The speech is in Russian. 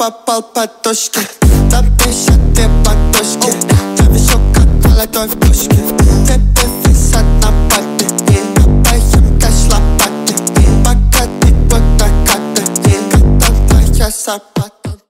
попал под точки. Там дышат ты подушки. Там еще как молодой в пушке.